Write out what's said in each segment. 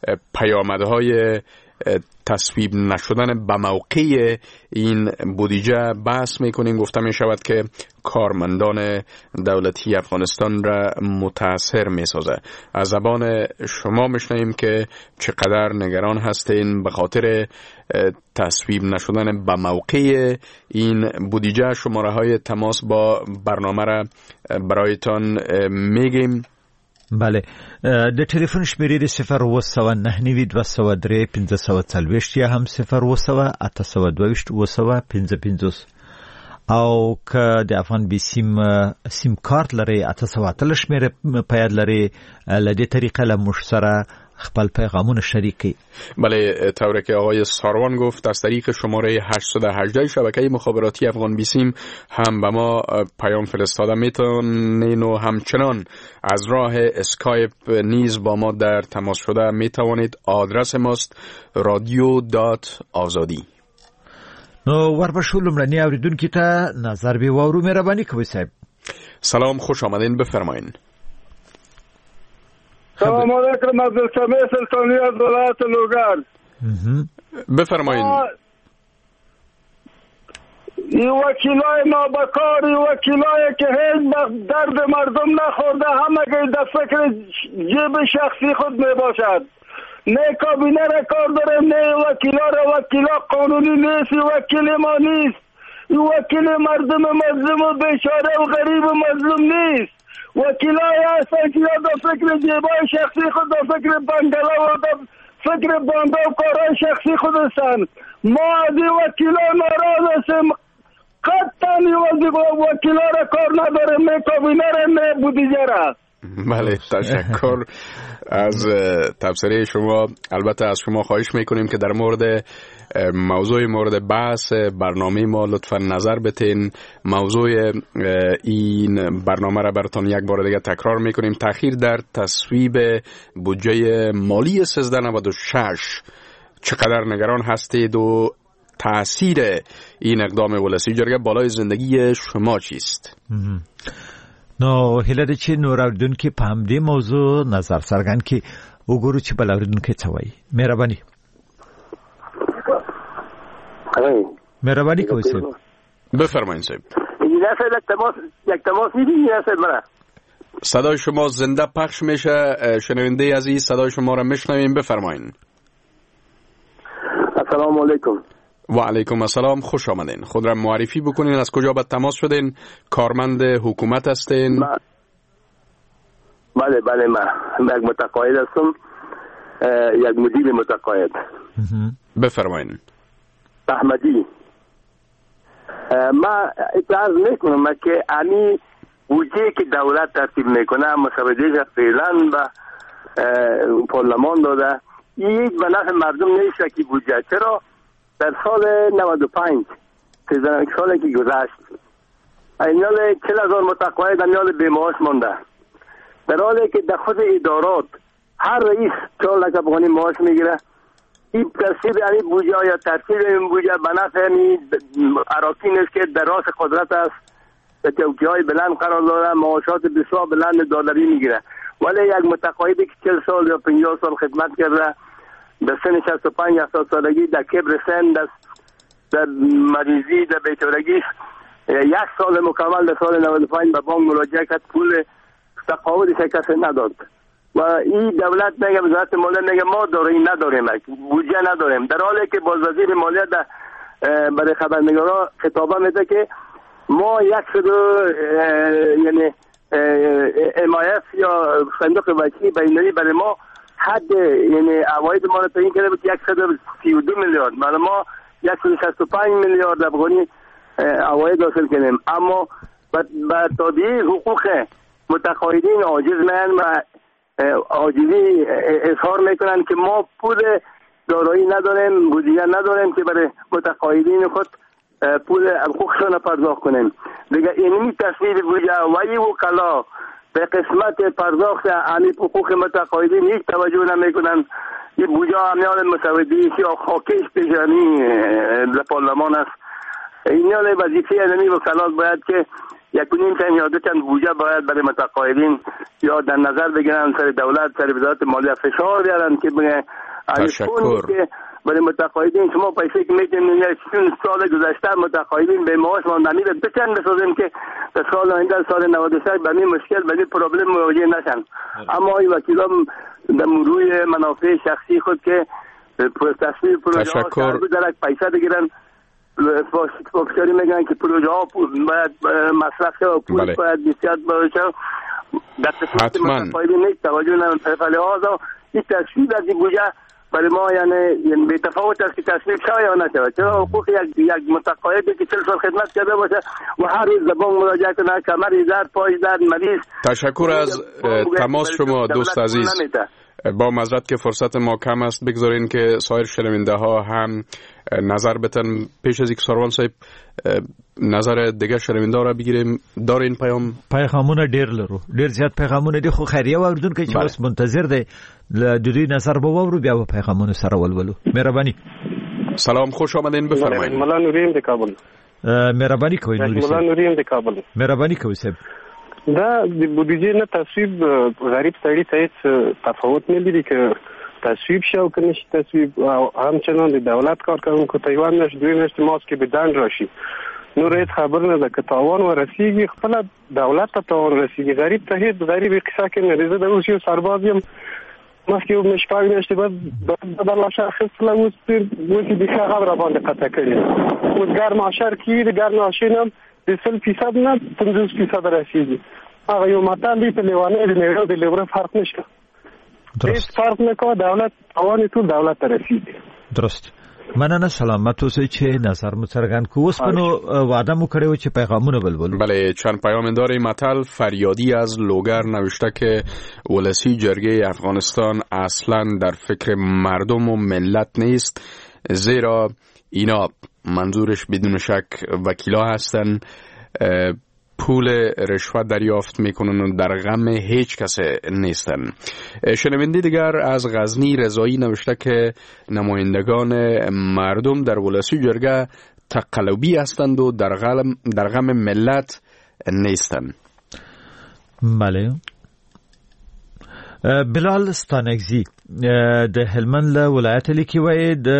پیامدهای تصویب نشدن به موقع این بودجه بحث میکنیم. گفته می شود که کارمندان دولتی افغانستان را متاثر می سازه. از زبان شما میشنویم که چقدر نگران هستین به خاطر تصویب نشدن به موقع این بودجه. شماره های تماس با برنامه را برایتان میگیم. بله، د ټلیفون شمیرې 02992031540 یا هم 0808222 او که د افغان بي سیم کارت لري 800 شمیره پیاد لري لدې طریقه له مشترک خپل پیغامون شریکی. بله، طوری که آقای ساروان گفت از طریق شماره 818 شبکه مخابراتی افغان بی سیم هم به ما پیام فرستاده میتونین و همچنان از راه اسکایپ نیز با ما در تماس شده میتوانید. آدرس ماست radio.azadi. نو وربشو لمرنی اوریدون که تا نظر بی وارو مهربانی کوي صاحب. سلام، خوش آمدین، بفرمایین. سلام علیکم، عبدالسمیع سلطانی از ولایت لوگر. بفرمایین. این وکیلای نابکاری، وکیلای که هیچ درد مردم نخورده، همه که در فکر جیب شخصی خود می باشد. نه کابینه را کار داره، نه وکیلا قانونی نیست، وکیل ما نیست. این وکیل مردم مظلوم و بیچاره و غریب و مظلوم نیست. وکیلای هستن که یا در فکر جیبای شخصی خود، در فکر بنگلا و در فکر بانده و کارهای شخصی خود هستن. ما از این وکیلا ناراض هستیم. قطعا وکیلا را کار نداره، نه کابینه را نه بودجه را. بله، تشکر از تبصره شما. البته از شما خواهش میکنیم که در مورد موضوع مورد بحث برنامه ما لطفا نظر بتین. موضوع این برنامه را براتون یک بار دیگه تکرار میکنیم. تأخیر در تصویب بودجه مالی 1396 چقدر نگران هستید و تأثیر این اقدام ولسی جرگه بالای زندگی شما چیست؟ نو هیله ده چې نور اوریدونکي په همدې موضوع نظر څرګند کړي. وګورو چې بل اوریدونکي څه وایي. مهرباني کوئ صاحب. بفرمایید صاحب. یک تماس میدین یا صاحب؟ صدای شما زنده پخش میشه، شنونده عزیز صدای شما را میشنویم، بفرمایید. السلام علیکم. و علیکم السلام، خوش آمدین. خود را معرفی بکنین، از کجا به تماس شدین؟ کارمند حکومت هستین؟ بله، من یک متقاعد هستم، یک مدیر متقاعد. بفرمایین. احمدی. ما اعتراض میکنم که امی بودجه که دولت ترتیب میکنه مسودهش فعلا به پارلمان داده، این به نفع مردم نیست که بودجه. چرا؟ در سال 95 سالی که گذشت اینال 40,000 متقاعد اینال بیمعاش مانده، در حالی که در خود ادارات هر رئیس 4 لک افغانی معاش میگیره. این ترتیب این بودجه یا ترتیب این بودجه به نفع اراکین است که در راس قدرت است، در چوکی‌های بلند قرار داره، معاشات بسیار بلند دلاری میگیره. ولی یک متقاعدی که 40 سال یا 50 سال خدمت کرده، در سن 65-70 سالگی در کبر سن، در مریضی، در بیچارگی، 1 سال مکمل در سال 95 به بانک مراجعه کرد، پول تقاعدش کسی نداد. و این دولت میگه، وزارت مالیه میگه ما داریم نداریم، بودجه نداریم، در حالی که باز وزیر مالیه برای خبرنگارا خطابه میده که ما 100 یعنی MIF یا صندوق وکیل بین‌المللی برای ما حد یعنی عواید ما رو تعیین کرده بود 132 میلیارد، برای ما 165 میلیارد افغانی عواید حاصل کردیم. اما با تادیه حقوق متقاعدین عاجز میان و عاجزی اظهار میکنن که ما پول دارایی نداریم، بودجه نداریم که برای متقاعدین خود پول حقوقشون پرداخت کنیم. دیگه اینمی تصویر بودجه و این وکلا به قسمت پرداخت امی حقوق متقاعدین هیچ توجه نمیکنن. این بودجه امیال مسودی یا خاکش پیشانی در پارلمان است. اینال وظیفه امی وکلات باید که 1.5 تن یا 2 تن بودجه باید برای متقاعدین یا در نظر بگیرن، سر دولت سر وزارت مالیه فشار بیارن که بگن تشکر. برای متقاعدین شما پیسه که میدین چون سال گذشته متقاعدین به معاش ما نمیده بچن بسازیم که در سال آینده سال 96 به این مشکل به این پرابلم مواجه نشن. اما این وکیلان در روی منافع شخصی خود که تصویر پروژه ها درک پیسه بگیرن فکری میگن که پروژه ها باید مصرف شه و پول باید بسیار باشه در تصویر متقاعدین نیست توجه نمیم فلحاظا این تصویر از این بوجه برای ما یعنی به تفاوت است که تصویب شوه یا نشوه. چرا حقوق یک متقاعدی که 40 سال خدمت کرده باشه و هر روز زبان مراجعه کنه کمر درد پای درد مریض. تشکر از تماس شما دوست عزیز. با معذرت که فرصت ما کم است بگذارین که سایر شنونده ها هم نظر بتن. پیش از اینکه سروان صاحب نظر دیگه شنونده را بگیریم دارین پیغامونه ډیر زیات پیغامونه دي خو خیریه واردون کې چې اوس منتظر دی د دوی نظر به وورو بیا په پیغامونو سره ولولو. مهرباني. سلام خوش آمدین بفرمایید. مولا نوریم د کابل. مهرباني کوئ نوري صاحب. مولا نوریم د کابل. مهرباني کوئ صاحب. دا د بودیجې نه تصویب غریب سړی ته هیڅ تفاوت نه لري که تصویب شو که نشي تصویب او همچنان د دولت کارکونکو ته یو میاشت دوه میاشتې ماسک کې به دند راشي. نور هیڅ خبر نه ده که تاوان ورسیږي خپل دولت ته تاوان رسیږي. غریب ته هیڅ غریبي قصه کې نه زه د اوس یو سرباز یم مخکې یو مشپاږ میاشتې بعد د لاشه اخیستله اوس اوس د ښه خبره باندې قطع کړې اوس ګرم عشر کې د ګرم عشر هم د 100% نه 50% رسیږي. هغه یو متل دی په لیوانې د نیرو د لیوره فرق نشته. هیڅ فرق نه کوي دولت اوانې ټول دولت ته رسیږي. درست. مننه سلامت اوسئ چې نظر مو څرګند کو. اوس په وعده مو کړی و چې پیغامونه بلبل. بله چند پیام داره. متل فریادی از لوگر نوشته که ولسی جرگه افغانستان اصلا در فکر مردم و ملت نیست، زیرا اینا منظورش بدون شک وکیلا هستن، پول رشوت دریافت میکنن و در غم هیچ کس نیستن. شنونده دیگر از غزنی رضایی نوشته که نمایندگان مردم در ولسی جرگه تقلبی هستند و در غم ملت نیستند. بله. بلال ستانگزی د هلمند له ولایت لیکي وای د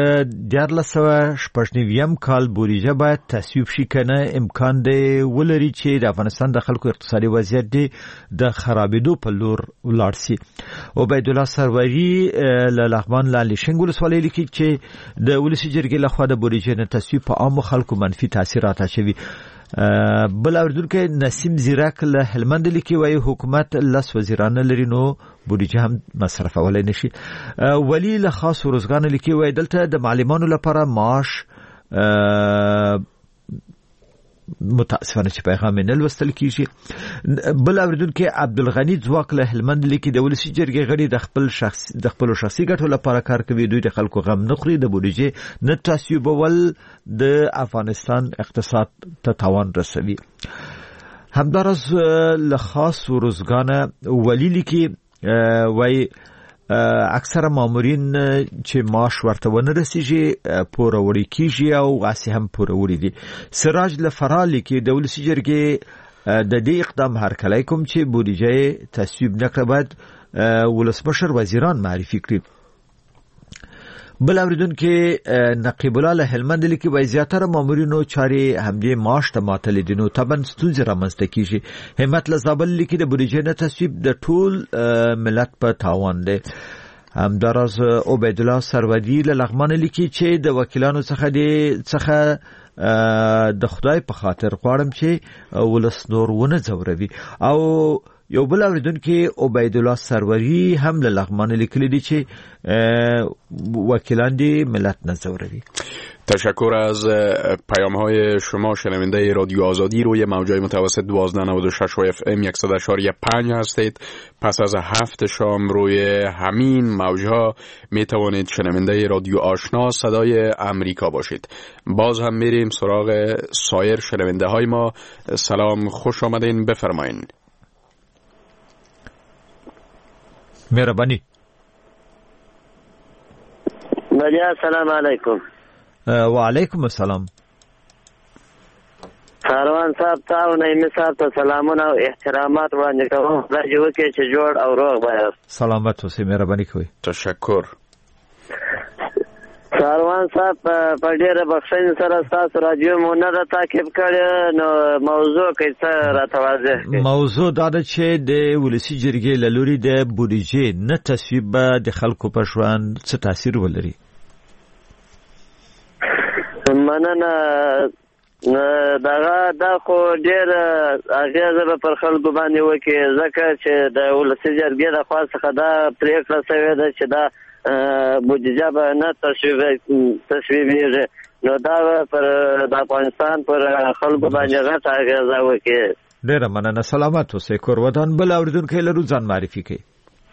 1489 کال بودیجه باید تصویب شي کنه امکان دی ولري چې د افغانستان د خلکو اقتصادي وضعیت دی د خرابېدو په لور ولاړ سي. عبید الله سروری له لغمان لاندې شنګول سوالي لیکي چې د ولسی جرګې لخوا د بودیجې نه تصویب په عامو خلکو منفي تاثیرات اچوي. بل اوردونکو نسیم زیرک له هلمند لیکي وای حکومت لس وزیران لري نو بودیجه هم مصرف ولای نشي. ولی له خاص روزګان لیکي وای دلته د معلمانو لپاره معاش متاسفانه چې پیغام نه لوستل کیږي. بل اوردونکو عبدالغنی ځواک له هلمند لیکي د ولسی جرګې غړي د خپل شخصي ګټو لپاره کار کوي، دوی د خلکو غم نه خوري، د بودیجې نه تصویبول د افغانستان اقتصاد ته تاوان رسوي. همدارس له خاص روزګان ولی لیکي وای اکثره مامورین چې معاش ورته ونه رسیږي پوره وړي کیږي او غاسي هم پوره وړي دي. سراج لفرالی کې د ولسی جرګې د دې اقدام هرکلی کوم چې بودیجه تصویب نکړه باید ولسمشر وزیران معرفي کړي. بل اوریدونکو نقیب الله له هلمند لیکي وای زیاتره مامورینو چاري همدې معاش ته ماتل دي نو طبعا ستونزې رامنځته کیږي. همت له زابل لیکي د بودیجې نه تصویب د ټول ملت په تاوان دی. همدارس عبید الله سروری له لغمان لیکي چې د وکیلانو څخه د خدای په خاطر غواړم چې ولس نور ونه ځوروي. او یو بل اوریدونکو عبید الله سروری هم له لغمان لیکلي دي چې وکیلان دی ملت نه ځوروي. تشکر از پیام های شما شنونده رادیو آزادی روی موجای متوسط 1296 و FM 100.5 هستید. پس از 7 شام روی همین موجها می توانید شنونده رادیو آشنا صدای امریکا باشید. باز هم میریم سراغ سایر شنونده های ما. سلام خوش آمدین بفرمایین. مهربانی. بله سلام علیکم. و علیکم السلام. کاروان صاحب ته او نعیمي صاحب ته سلامونه او احترامات وړاندې کوم. خدای دې وکړي چې جوړ او روغ وایاست. سلامت اوسئ، مهرباني کوئ. تشکر. کاروان صاحب په ډېره بخښنې سره ستاسو راډیو مو نه ده تعقیب کړې، نو موضوع کې څه راته واضح کړئ. موضوع دا ده چې د ولسي جرګې له لوري د بودیجې نه تصویب به د خلکو په ژوند څه تاثیر ولري. مننه. دا خو ډېر اغېزه به پر خلکو باندې وکړي، ځکه چې د ولسي جرګې د خوا څخه دا پرېکړه شوې ده چې دا بودیجه به نه تصویبېږي، نو دا پر د افغانستان پر خلکو باندې غټه اغېزه وکړي. ډېره مننه، سلامت اوسئ. کور ودان بل اورېدونکی لرو، ځان معرفي کړئ.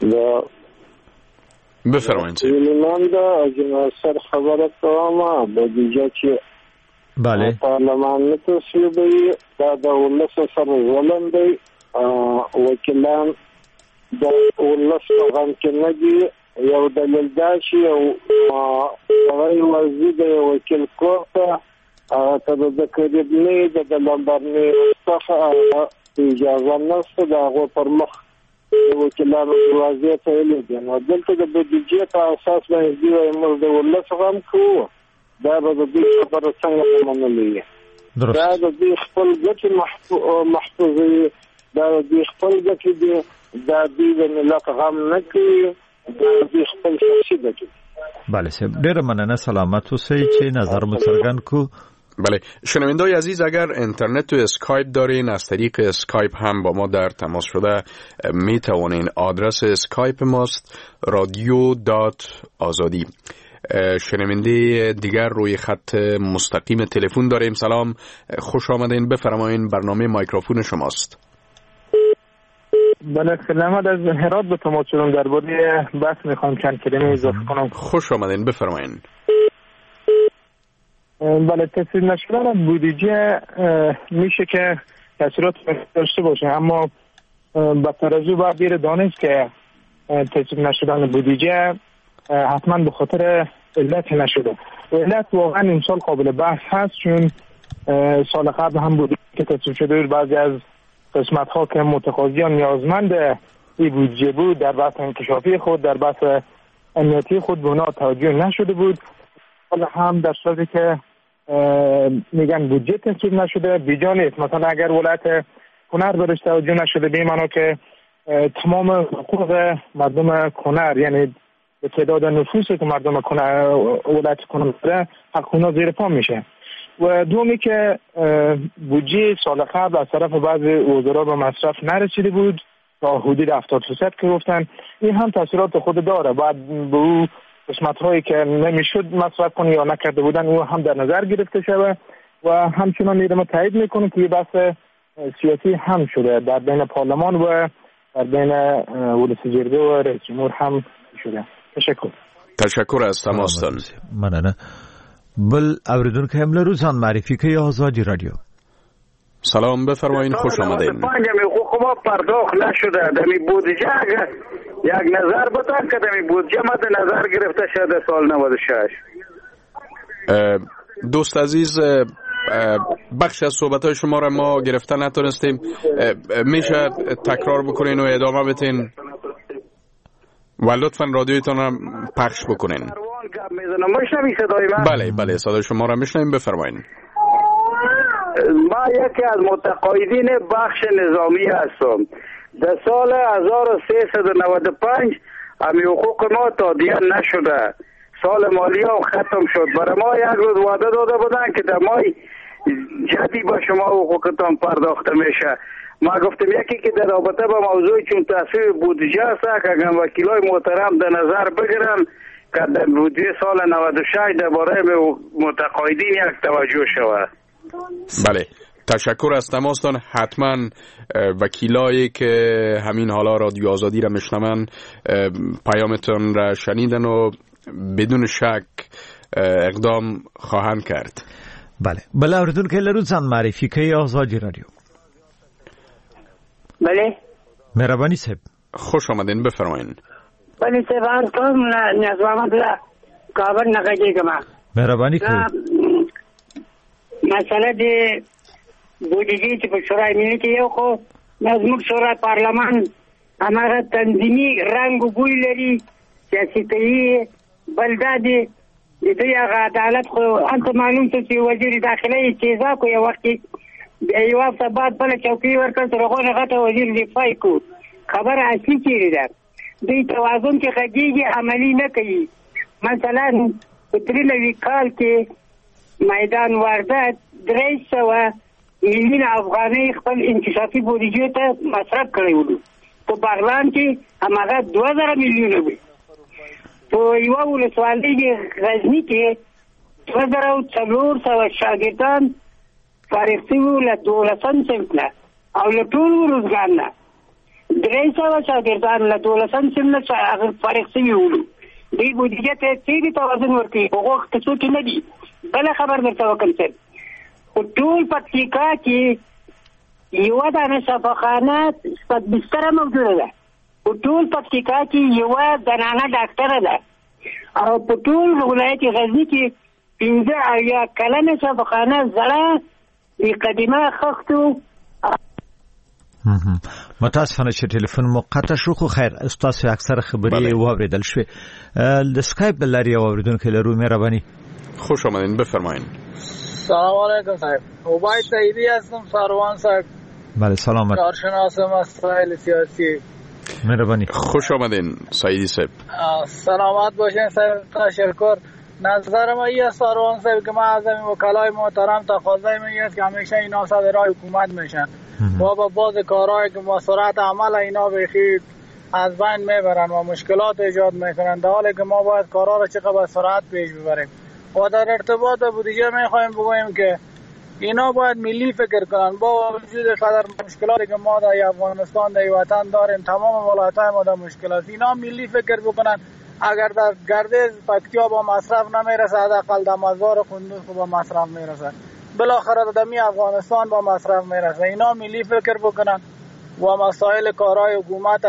بفرمایئ. من دا جناسر خبره کومه بودیجه چې بله پارلمان نه تصویبوي، دا د ولس سره ظلم دی. وکیلان د ولس په غم کې نه دي. یو دلیل دا چې یو سړی ورځي د یو وکیل کور ته، ته د کریډټ نه د لمبر نه څخه اجازه نشته، د هغو پر مخ د وکیلانو دروازې تړلې دي. نو دلته د بودیجې په اساس باندې دوی وایي موږ د ولس غم کوو، دا به د دوی خبره څنګه ومنلې؟ دا د دوی خپل ګټې محفوظوي، دا د دوی خپل ګټې دي، دا دوی د ملت غم نه کوي، دا دوی خپل شخصي ګټې. بله صاحب، ډېره مننه، سلامت اوسئ چې نظر مو څرګند کو. بله شنونده‌های عزیز، اگر اینترنت و اسکایپ دارین از طریق اسکایپ هم با ما در تماس شده می توانین. آدرس اسکایپ ماست radio.azadi. شنونده دیگر روی خط مستقیم تلفن داریم. سلام، خوش آمدین، بفرمایین، برنامه مایکروفون شماست. بله سلامت، از هرات به تماس شدم، درباره بحث میخوام چند کلمه اضافه کنم. خوش آمدین، بفرمایین. بله تصویب نشدن بودجه میشه که تاثیرات داشته باشه، اما با ترازو باید بیر دانست که تصویب نشدن بودجه حتما به خاطر علت نشده. علت واقعا این سال قابل بحث هست، چون سال قبل هم بودجه که تصویب شده بعضی از قسمت ها که متقاضی نیازمند این بودجه بود در بحث انکشافی خود، در بحث امنیتی خود به اونا توجه نشده بود. حالا هم در صورتی که میگن بودجه تصویب نشده بیجا نیست. مثلا اگر ولایت کنر برش توجه نشده، به معنی که تمام حقوق مردم کنر، یعنی به تعداد نفوسی که مردم کنر ولایت کنر داره، حق اونا زیر پا میشه. و دومی که بودجه سال قبل از طرف بعضی وزرا به مصرف نرسیده بود تا حدود 70% که گفتن، این هم تاثیرات خود داره. بعد به او قسمت هایی که نمیشد مصرف کنه یا نکرده بودن او هم در نظر گرفته شده و همچنان میرم تایید میکنه که یه بحث سیاسی هم شده در بین پارلمان و در بین ولسی جرګه و رئیس جمهور هم شده. تشکر از تماستان. مننه. بل اوریدونکو هم لرو، ځان معرفي کوي. آزادی رادیو. سلام، بفرمایید، خوش آمدین. حقوق ما پرداخت نشده، دمی بودجه یک نظر بدن که دمی بودجه مد نظر گرفته شده سال 96. دوست عزیز، بخش از صحبت‌های شما را ما گرفته نتونستیم، میشه تکرار بکنین و ادامه بدین و لطفاً رادیویتون را پخش بکنین. بله بله، صدای شما را میشنویم، بفرمایید. ما یکی از متقاعدین بخش نظامی هستم. در سال 1395 همی حقوق ما تادیه نشده، سال مالی ها ختم شد. برای ما یک روز وعده داده بودن که در ماه جدی با شما حقوقتان پرداخته میشه. ما گفتم یکی که در رابطه با موضوع چون تصویب بودجه است که اگر وکیلای محترم در نظر بگیرن که در بودجه سال 96 درباره متقاعدین یک توجه شود. بله، تشکر از تماستان. حتما وکیلایی که همین حالا رادیو آزادی را میشنون پیامتون را شنیدن و بدون شک اقدام خواهند کرد. بله بله، اوریدون که لرو، ځان معرفي کوي. آزادی رادیو. بله، مهربانی صاحب، خوش آمدین، بفرمایین. بله صاحب، کوم نظامت لا کابل نگاهی کما. مهربانی کوي. مسئله دی بودجه چې په شورای ملی کې یو خو زموږ شورای پارلمان هماغه تنظیمي رنګ و بوی لري سیاستي بلدا دي د دوی هغه عدالت خو هلته معلوم شو چې وزیر داخله یې استعزا کو یو وخت یو هفته بعد بله چوکۍ ورکړ تر هغو نه غټه وزیر دفاع یې کو خبره اصلي چیرې ده دوی توازن کې غږېږي عملي نه کوي مثلا په 93 کال کې میدان وردګ 300 میلیون افغانۍ خپل انکشافي بودجې ته مصرف کړی وو په بغلان کې هماغه 2000 میلیونه وي په یوه ولسوالۍ کې غزني کې 2400 شاګردان فارغ شوي له 12 صنف نه او له ټول روزګار نه 300 شاګردان له 12 صنف نه فارغ شوي وو دوی بودجه ته څنګه توازن ورکوي هغه څه نه دي بل خبر درته وکم خو ټول پکتیکا کې یوه دانه شفاخانه بستره موجوده ده په ټول پکتیکا کې یوه زنانه ډاکټره ده او په ټول ولایت غزني کې 15 کلنه شفاخانه زړه قدیمه خښتو متاسفانه چې ټلیفون مو قطع شو خو خیر استاد اکثر خبري واوریدل شوې د اسکایپ د لارې اوریدونکو لرو مهرباني خوش آمدین بفرمایید. سلام علیکم صاحب عبید سعیدی هستم ساروان صاحب. بله سلامت. کارشناس مسائل سیاسی. مهربانی. خوش آمدین سعیدی صاحب. سلامت باشین صاحب تشکر. نظر ما این ساروان صاحب که ما از این وکلای محترم تقاضای ما است که همیشه اینا صدر حکومت میشن و با بعض کارهایی که مسارعت عمل اینا بخیر از بین میبرن و مشکلات ایجاد میکنن در حالی که ما باید کارها را چقدر با سرعت پیش ببریم و در ارتباط بودجه میخوایم بگوییم که اینا باید ملی فکر کنن با وجود قدر مشکلاتی که ما در افغانستان در وطن داریم تمام ولایت‌های ما در مشکلات اینا ملی فکر بکنن اگر در گردش پکتیا با مصرف نمیرسه حداقل در مزار قندوز با مصرف میرسه بالاخره در افغانستان با مصرف میرسه اینا ملی فکر بکنن و مسائل کارهای حکومت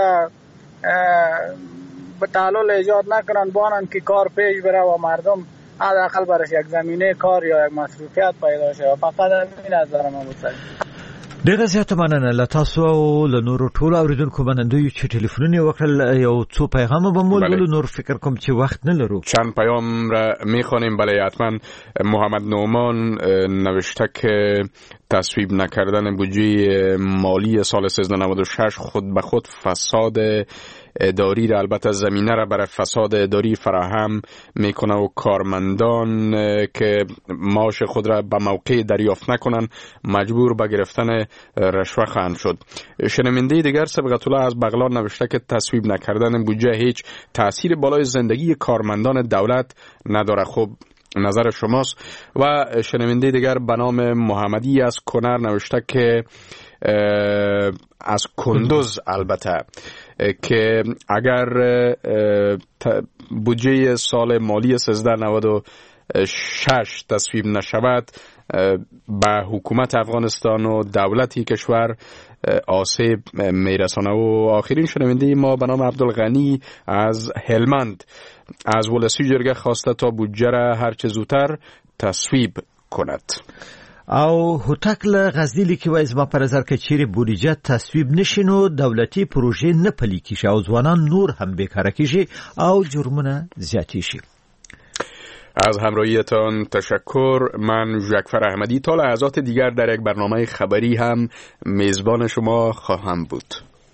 به تعلل ایجاد نکنن بانن که کار پیش بره و مردم حداقل برش یک زمینه کار یا یک مصروفیت پیدا شه فقط این نظر ما بود. ډیره زیاته مننه له تاسو او له نورو ټولو اوریدونکو منندوی چې ټلیفونونه وکړل یو څو پیغام به مولولو نور فکر کوم چې وخت نه لرو چند پیام را میخوانیم. بله حتما محمد نومان نوشته که تصویب نکردن بودجه مالی سال 1396 خود به خود فساد اداری را البته زمینه را برای فساد اداری فراهم میکنه و کارمندان که معاش خود را به موقع دریافت نکنن مجبور به گرفتن رشوه خواهند شد. شنونده دیگر سبقت الله از بغلان نوشته که تصویب نکردن بودجه هیچ تأثیر بالای زندگی کارمندان دولت نداره. خوب نظر شماست. و شنونده دیگر به نام محمدی از کنر نوشته که از کندوز البته که اگر بودجه سال مالی 1396 تصویب نشود به حکومت افغانستان و دولتی کشور آسیب میرسانه. و آخرین شنونده ما به نام عبدالغنی از هلمند از ولسی جرگه خواسته تا بودجه را هرچه زودتر تصویب کند. او هوتکل غزنی لیکي وای زما پر نظر کې چیرې بودجه تصویب نشینو دولتي پروژې نه پلي کیږي او ځوانان نور هم بیکاره کیږي او جرمونه زیاتی شي. از همراهیتان تشکر. من ژکفر احمدی تا لحظات دیگر در یک برنامه خبری هم میزبان شما خواهم بود.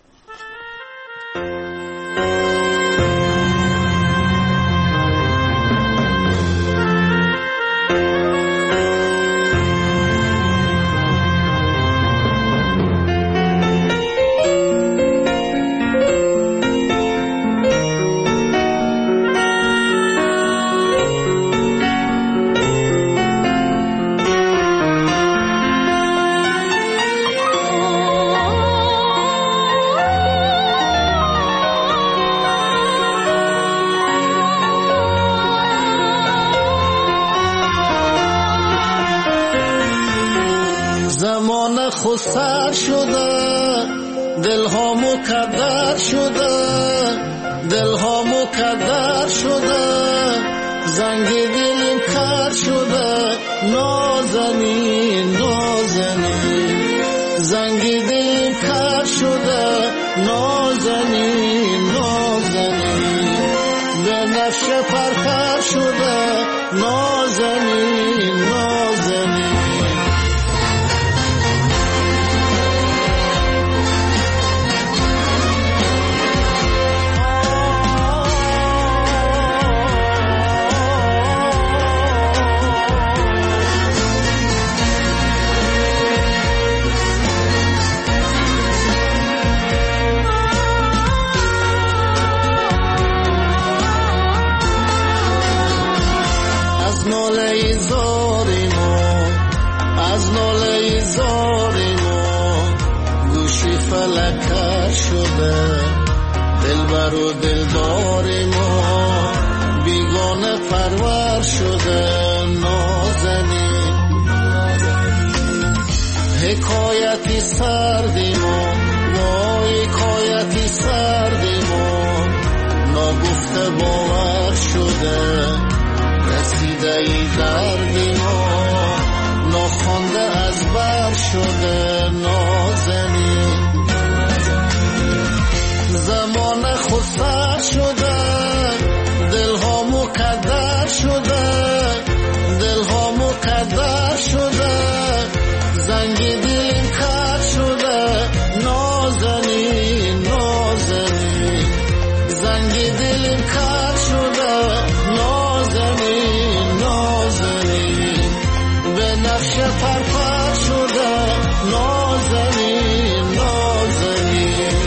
زمان خود سر شده دلها مکدر شده دلها مکدر شده زنگ دلم کر شده نازنین نازنین نازنین نازنین. از ناله زاری ما گوشی فلکر شده، دلبر و دلدار ما بیگانه پرور شده. نازنین حکایتی سردی ما، وای حکایتی سردی ما ناگفته باور شده. رسیده ای دردی ما ناخوانده از بر شده. نازنین زمان خود سر شده، دلها مکدر شده، دلها مکدر شده، زنگی دلیم کر شده. نازنین نازنین زنگی دلیم کر شده. نازنین نازنین به نقش پرپر شده. نازنین نازنین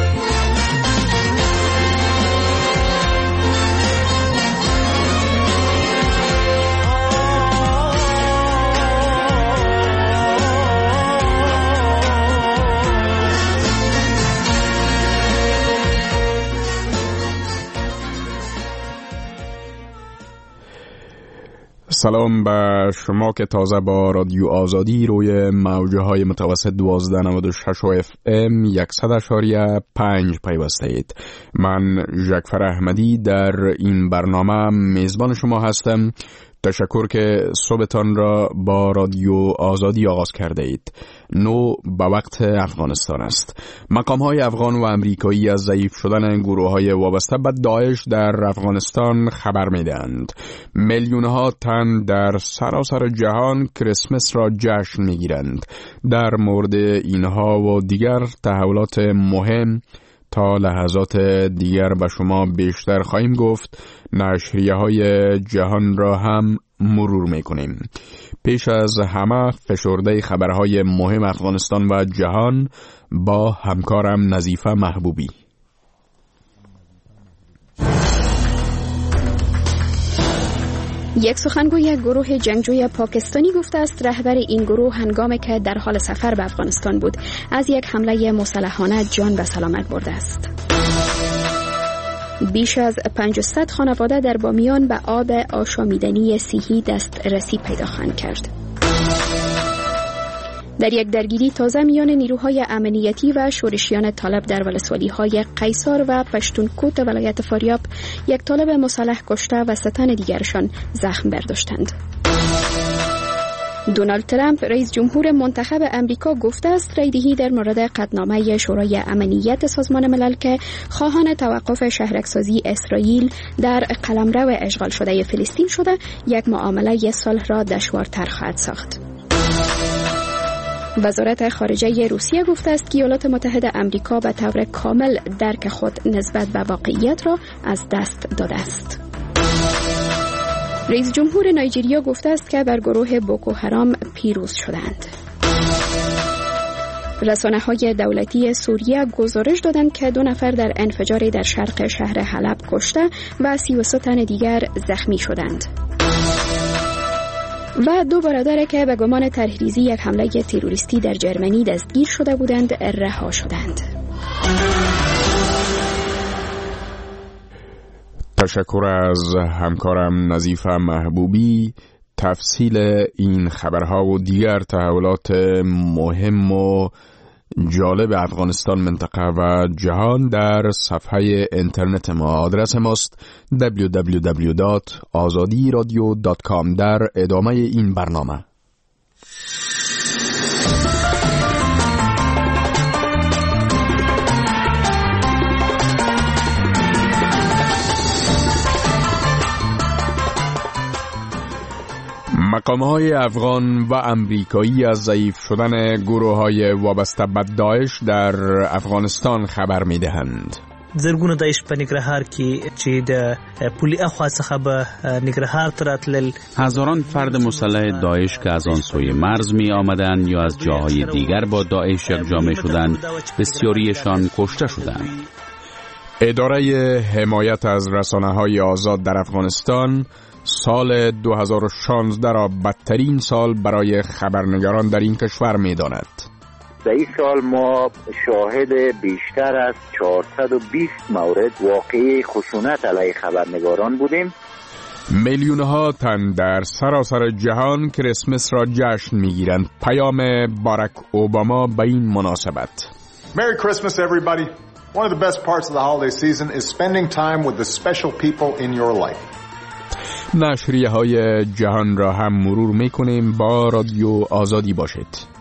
سلام به شما که تازه با رادیو آزادی روی موجه های متوسط 1296 و FM 100.5 پیوسته اید. من ژکفر احمدی در این برنامه میزبان شما هستم. تشکر که صبحتان را با رادیو آزادی آغاز کرده اید. نو به وقت افغانستان است. مقام‌های افغان و امریکایی از ضعیف شدن گروه‌های وابسته به داعش در افغانستان خبر می‌دهند. میلیون‌ها تن در سراسر جهان کریسمس را جشن می‌گیرند. در مورد اینها و دیگر تحولات مهم تا لحظات دیگر به شما بیشتر خواهیم گفت. نشریه‌های جهان را هم مرور می‌کنیم. پیش از همه فشرده خبرهای مهم افغانستان و جهان با همکارم نظیفه محبوبی. یک سخنگوی گروه جنگجوی پاکستانی گفته است رهبر این گروه هنگامی که در حال سفر به افغانستان بود از یک حمله مسلحانه جان به سلامت برده است. بیش از 500 خانواده در بامیان به آب آشامیدنی صحی دسترسی پیدا خواهند کرد. در یک درگیری تازه میان نیروهای امنیتی و شورشیان طالب در ولسوالی‌های قیصار و پشتونکوت ولایت فاریاب یک طالب مسلح کشته و 3 تن دیگرشان زخم برداشتند. دونالد ترامپ رئیس جمهور منتخب امریکا گفته است رایدهی در مورد قطعنامه شورای امنیت سازمان ملل که خواهان توقف شهرک‌سازی اسرائیل در قلمرو اشغال شده فلسطین شده یک معامله صلح را دشوارتر خواهد ساخت. وزارت خارجه روسیه گفته است که ایالات متحده آمریکا به طور کامل درک خود نسبت به واقعیت را از دست داده است. رئیس جمهور نایجریا گفته است که بر گروه بوکو حرام پیروز شدند. رسانه‌های دولتی سوریه گزارش دادند که 2 نفر در انفجاری در شرق شهر حلب کشته و 33 تن دیگر زخمی شدند. و 2 برادر که به گمان طرحریزی یک حمله تروریستی در جرمنی دستگیر شده بودند رها شدند. تشکر از همکارم نظیفه محبوبی. تفصیل این خبرها و دیگر تحولات مهم و جالب افغانستان، منطقه و جهان در صفحه اینترنت ما. آدرس ماست www.azadiradio.com. در ادامه این برنامه مقام‌های افغان و امریکایی از ضعیف شدن گروه‌های وابسته به داعش در افغانستان خبر می‌دهند. زرګونه داعش په نګرهار کې چې د پولی اخوا څخه به نګرهار ته راتلل. هزاران فرد مسلح داعش که از آن سوی مرز می آمدند یا از جاهای دیگر با داعش یکجا می شدند، بسیاریشان کشته شدند. اداره حمایت از رسانه‌های آزاد در افغانستان سال 2016 را بدترین سال برای خبرنگاران در این کشور می‌داند. در این سال ما شاهد بیشتر از 420 مورد واقعی خشونت علیه خبرنگاران بودیم. میلیون‌ها تن در سراسر جهان کریسمس را جشن می‌گیرند. پیام باراک اوباما به این مناسبت. Merry Christmas everybody. One of the best parts of the holiday season is spending time with the special people in your life. نشریه‌های جهان را هم مرور می‌کنیم. با رادیو آزادی باشید.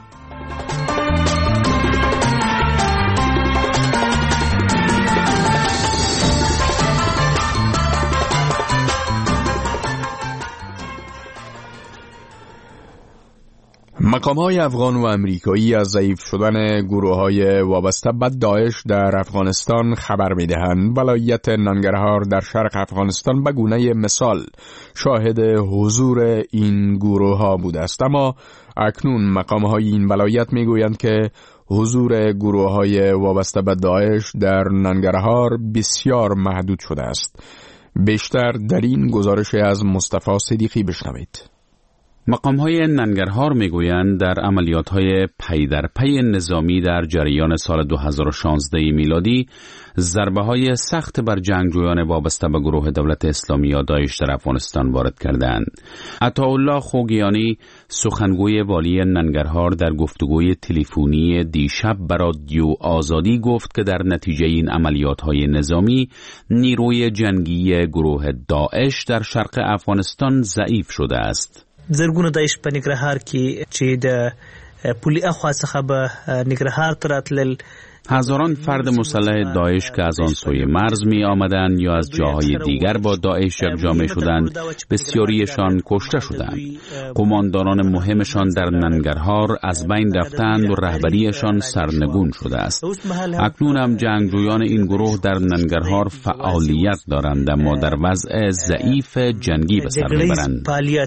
مقام‌های افغان و امریکایی از ضعیف شدن گروه‌های وابسته به داعش در افغانستان خبر می‌دهند. ولایت ننگرهار در شرق افغانستان به گونه مثال شاهد حضور این گروه‌ها بوده است، اما اکنون مقام‌های این ولایت می‌گویند که حضور گروه‌های وابسته به داعش در ننگرهار بسیار محدود شده است. بیشتر در این گزارش از مصطفی صدیقی بشنوید. مقام‌های ننگرهار میگویند در عملیات‌های پی در پی نظامی در جریان سال 2016 میلادی ضربه‌های سخت بر جنگجویان وابسته به گروه دولت اسلامی یا داعش در افغانستان وارد کردند. عطاالله خوگیانی سخنگوی والی ننگرهار در گفتگوی تلفنی دیشب به رادیو آزادی گفت که در نتیجه این عملیات‌های نظامی نیروی جنگی گروه داعش در شرق افغانستان ضعیف شده است. زرګونه داعش په نګرهار کې چې د پولی اخوا څخه به نګرهار ته راتلل. هزاران فرد مسلح داعش که از آن سوی مرز می آمدند یا از جاهای دیگر با داعش یکجا می شدند، بسیاریشان کشته شدند. قماندانان مهمشان در ننگرهار از بین رفتند و رهبریشان سرنگون شده است. اکنون هم جنگجویان این گروه در ننگرهار فعالیت دارند، اما در وضع ضعیف جنگی به سر میبرند.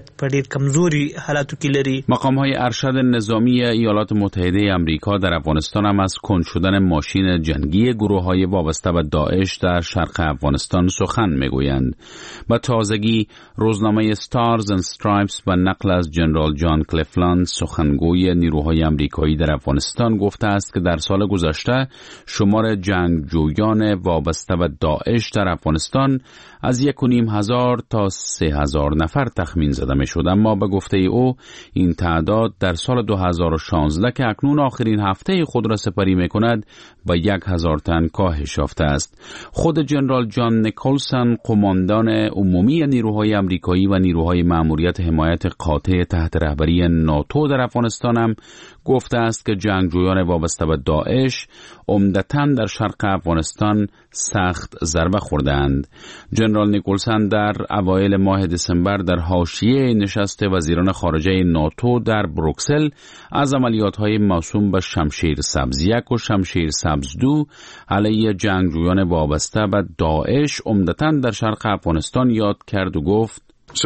مقام‌های ارشد نظامی ایالات متحده آمریکا در افغانستان هم از کند شدن ماشین جنگی گروه‌های وابسته به داعش در شرق افغانستان سخن میگویند. با تازگی روزنامه ستارز اند استرایپس با نقل از جنرال جان کلیفلند سخنگوی نیروهای آمریکایی در افغانستان گفته است که در سال گذشته شمار جنگجویان وابسته به داعش در افغانستان از 1,500 تا 3,000 نفر تخمین زده میشد، اما به گفته او این تعداد در سال 2016 که اکنون آخرین هفته خود را سپری میکند با 1,000 تن کاهش یافته است. خود جنرال جان نیکلسن قماندان عمومی نیروهای آمریکایی و نیروهای مأموریت حمایت قاطع تحت رهبری ناتو در افغانستان هم گفته است که جنگجویان وابسته به داعش عمدتاً در شرق افغانستان سخت ضربه خوردند. جنرال نیکلسن در اوایل ماه دسامبر در حاشیه نشست وزیران خارجه ناتو در بروکسل از عملیات‌های موسوم به شمشیر سبز 1 و شمشیر سبز 2 علیه جنگجویان وابسته به داعش عمدتاً در شرق افغانستان یاد کرد و گفت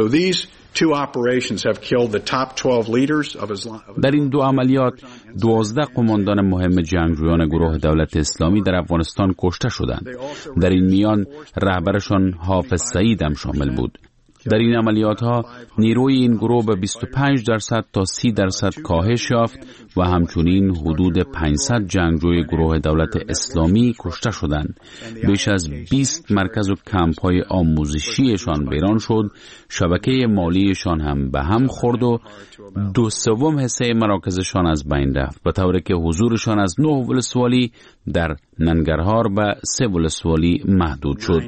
در این دو عملیات 12 قماندان مهم جنگجویان گروه دولت اسلامی در افغانستان کشته شدند. در این میان رهبرشان حافظ سعید هم شامل بود. در این عملیات‌ها نیروی این گروه به 25% تا 30% کاهش یافت و همچنین حدود 500 جنگجوی گروه دولت اسلامی کشته شدند. بیش از 20 مرکز و کمپ‌های آموزشیشان ویران شد، شبکه مالیشان هم به هم خورد و 2/3 حصه مراکزشان از بین رفت، به طوری که حضورشان از 9 ولسوالی در ننگرهار به 3 ولسوالی محدود شد.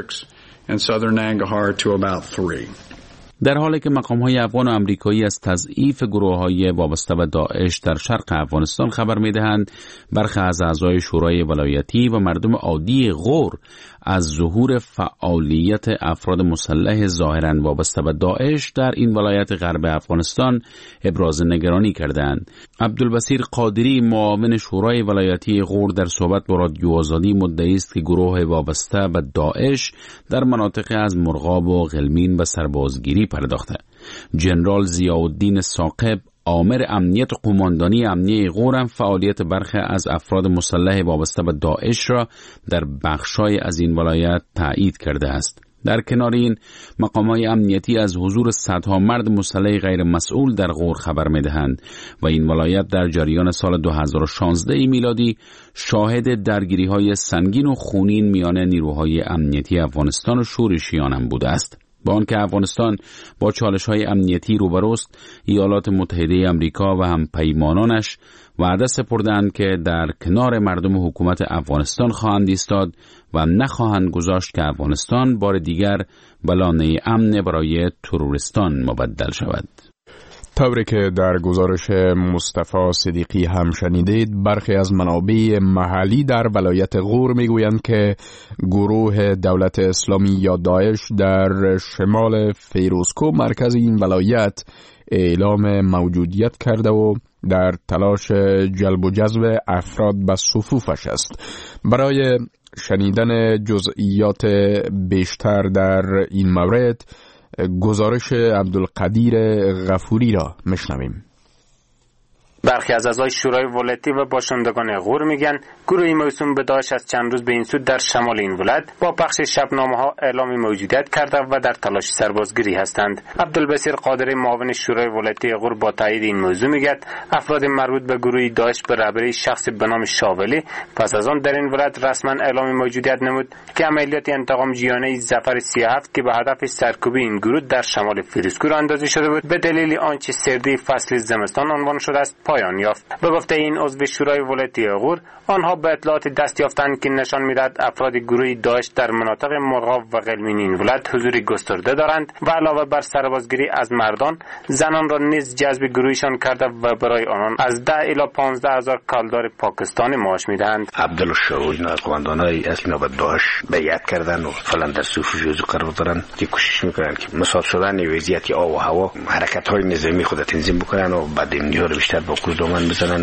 در حالی که مقام‌های افغان و امریکایی از تضعیف گروه‌های وابسته به داعش در شرق افغانستان خبر می‌دهند، برخی از اعضای شورای ولایتی و مردم عادی غور از ظهور فعالیت افراد مسلح ظاهراً وابسته به داعش در این ولایت غرب افغانستان ابراز نگرانی کردند. عبدالبصیر قادری معاون شورای ولایتی غور در صحبت با رادیو آزادی مدعی است که گروه وابسته به داعش در مناطق از مرغاب و غلمین به سربازگیری پرداخته. جنرال ضیاءالدین ثاقب آمر امنیت قماندانی امنیه غور هم فعالیت برخی از افراد مسلح وابسته به داعش را در بخشای از این ولایت تایید کرده است. در کنار این مقامات امنیتی از حضور صدها مرد مسلح غیر مسئول در غور خبر می‌دهند و این ولایت در جریان سال 2016 میلادی شاهد درگیری‌های سنگین و خونین میان نیروهای امنیتی افغانستان و شورشیان هم بوده است. با آنکه افغانستان با چالش‌های امنیتی روبروست، ایالات متحده آمریکا و هم پیمانانش وعده سپردند که در کنار مردم حکومت افغانستان خواهند ایستاد و نخواهند گذاشت که افغانستان بار دیگر به لانه امن برای تروریستان مبدل شود. طوری که در گزارش مصطفی صدیقی هم شنیدید، برخی از منابع محلی در ولایت غور میگویند که گروه دولت اسلامی یا داعش در شمال فیروزکوه مرکز این ولایت اعلام موجودیت کرده و در تلاش جلب و جذب افراد به صفوفش است. برای شنیدن جزئیات بیشتر در این مورد گزارش عبدالقدیر غفوری را میشنویم. برخی از اعضای شورای ولایتی و باشندگان غور میگن گروهی موسوم به داعش از چند روز به این سو در شمال این ولایت با پخش شبنامه‌ها اعلام موجودیت کرده و در تلاش سربازگیری هستند. عبدالبصیر قادری معاون شورای ولایتی غور با تایید این موضوع میگه افراد مربوط به گروه داعش به رهبری شخصی به نام شاولی پس از آن در این ولایت رسما اعلام موجودیت نمود که عملیات انتقام جیانه ظفر 37 که به هدف سرکوبی این گروه در شمال فیروزکوه اندازی شده بود به دلیل آنچه سردی فصل زمستان عنوان شده است پایان یافت. به گفته این عضو شورای ولایتی غور، آنها به اطلاعات دست یافتند که نشان می‌دهد افراد گروه داعش در مناطق مرغاب و غلمین این ولایت حضوری گسترده دارند و علاوه بر سربازگیری از مردان، زنان را نیز جذب گروهشان کرده و برای آنان از 10 الی 15 هزار کالدار پاکستانی معاش می‌دهند. عبدالشهود از قماندانای اصلی به داعش بیعت کردند و فعلا در صف جزو قرار دارند که کوشش می‌کنند که مساعد شدن وضعیت آب و هوا حرکت‌های نظامی خود تنظیم بکنن و بعد اینجا رو بیشتر با دامن بزنن.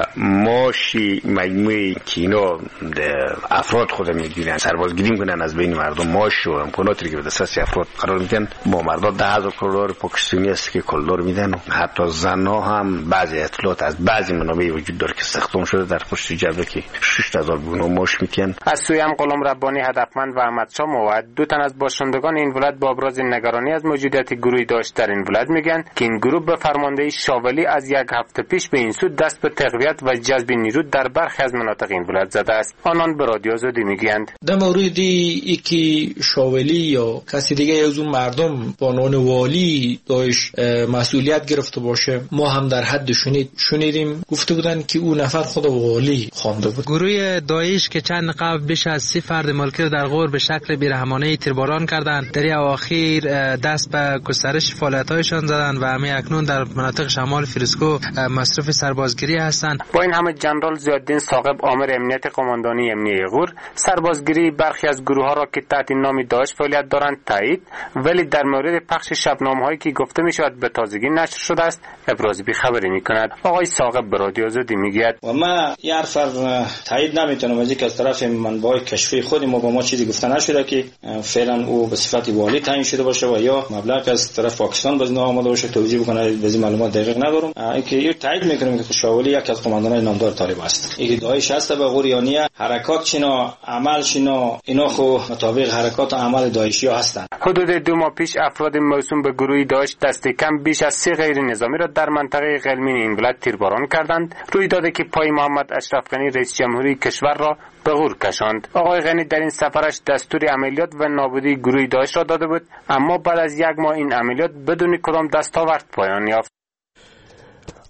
ماشی مجموعی که اینا افراد خود میگیرن سربازگیری میکنن از بین مردم، ماش و امکاناتی که به دست افراد قرار میدن با مردم 10,000 کالدار پاکستانی است که کالدار میدن و حتی زنها هم بعضی اطلاعات از بعضی منابع وجود داره که استخدام شده در پشت جبهه که 6,000 بونا ماش میکنن. از سوی هم غلام ربانی هدفمند و احمدشاه موعد دو تن از باشندگان این ولایت با ابراز نگرانی از موجودیت گروهی داعش در این ولایت میگن که این گروه به فرماندهی شاولی از یک هفته پیش به این سو دست به تقویت و جذب نیرو در برخی از مناطق این ولایت زده است. آنان به رادیو آزادی میگویند در مورد اینکه شاولی یا کسی دیگه از اون مردم با عنوان والی داعش مسئولیت گرفته باشه، ما هم در حد شنیدیم گفته بودن که اون نفر خود والی خوانده بود. گروه داعش که چند قبل بیش از 30 فرد ملکی رو در غور به شکل بیرحمانه تیرباران کردند، در اواخر دست به گسترش فعالیت‌هایشان زدند و همه اکنون در مناطق شمال فیروزکوه مصرف سربازگیری هستند. با این همه جنرال ضیاءالدین ثاقب آمر امنیت قماندانی امنیه غور سربازگیری برخی از گروه‌ها را که تحت نام داعش فعالیت دارند تایید، ولی در مورد پخش شبنامه‌هایی که گفته می‌شود به تازگی نشر شده است ابراز بی‌خبری می‌کند. آقای ثاقب به رادیو آزادی میگوید و ما یه حرف تایید نمی‌تونم از اینکه از طرف منبع کشفی خود ما با ما چیزی گفته نشده که فعلا او به صفت والی تعیین شده باشه و یا مبلغ از طرف پاکستان باز آمده باشه. توضیح بکنه از این معلومات دقیق ندارم. اینکه تایید می‌کنم که شاولی یک از قماندانان نامدار طالب است. اینکه داعش هست به غوریانیه حرکات چینا عمل شینا اینا خو مطابق حرکات و عمل داعشی هستند. حدود 2 ماه پیش افراد موسوم به گروه داعش دست کم بیش از 30 غیر نظامی را در منطقه غلمین این ولایت تیرباران کردند. رویدادی که پای محمد اشرف غنی رئیس جمهوری کشور را به غور کشاند. آقای غنی در این سفرش دستور عملیات و نابودی گروه داعش را داده بود، اما بعد از 1 ماه این عملیات بدون کدام دستاورد پایان یافت.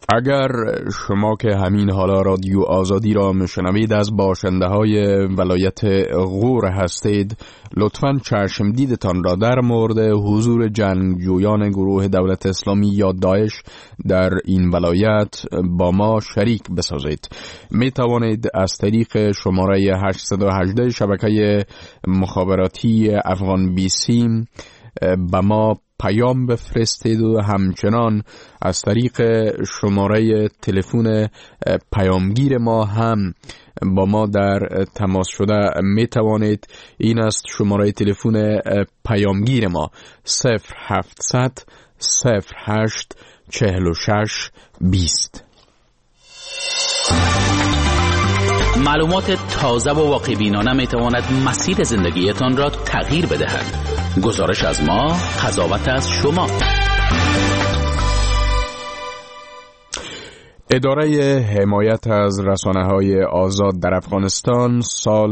اگر شما که همین حالا رادیو آزادی را میشنوید از باشنده های ولایت غور هستید، لطفاً چشم دیدتان را در مورد حضور جنگجویان گروه دولت اسلامی یا داعش در این ولایت با ما شریک بسازید. می توانید از طریق شماره 818 شبکه مخابراتی افغان بیسی با ما پیام بفرستید و همچنان از طریق شماره تلفن پیامگیر ما هم با ما در تماس شده می توانید. این است شماره تلفن پیامگیر ما 0700 08 46 20. معلومات تازه و واقع بینانه می تواند مسیر زندگیتان را تغییر بدهد. گزارش از ما، قضاوت از شما. اداره حمایت از رسانه‌های آزاد در افغانستان سال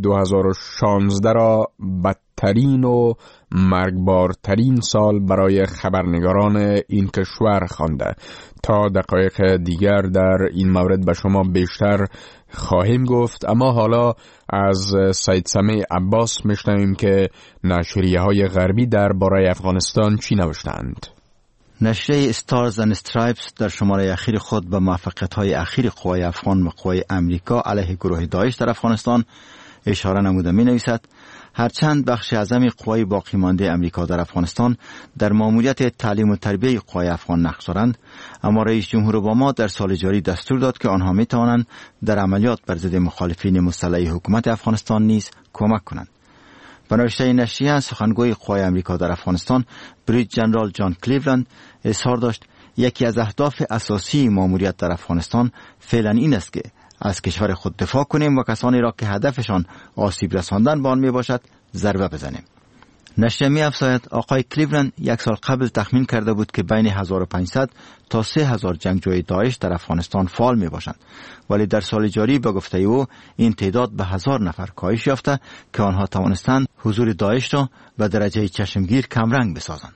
2016 را بدترین و مرگبارترین سال برای خبرنگاران این کشور خوانده. تا دقایق دیگر در این مورد به شما بیشتر خواهیم گفت، اما حالا از سید سمیع عباس میشنویم که نشریه‌های غربی درباره افغانستان چی نوشتند. نشریه استارز اند استرایپس در شماره اخیر خود به موفقیت‌های اخیر قوای افغان و قوای امریکا علیه گروه داعش در افغانستان اشاره نموده می‌نویسد: هرچند بخش اعظمی قوای باقی مانده امریکا در افغانستان در ماموریت تعلیم و تربیت قوای افغان نقش دارند، اما رئیس جمهور اوباما در سال جاری دستور داد که آنها می‌توانند در عملیات بر ضد مخالفین مسلح حکومت افغانستان نیز کمک کنند. به نوشته نشریه، سخنگوی قوای امریکا در افغانستان بریج جنرال جان کلیولند اظهار داشت یکی از اهداف اساسی ماموریت در افغانستان فعلا این است که از کشور خود دفاع کنیم و کسانی را که هدفشان آسیب رساندن به آن می باشد ضربه بزنیم. نشریه می افزاید آقای کلیولند یک سال قبل تخمین کرده بود که بین 1500 تا 3000 جنگجوی داعش در افغانستان فعال می باشند، ولی در سال جاری به گفته او این تعداد به 1000 نفر کاهش یافته که آنها توانستند حضور داعش را به درجه چشمگیر کمرنگ بسازند.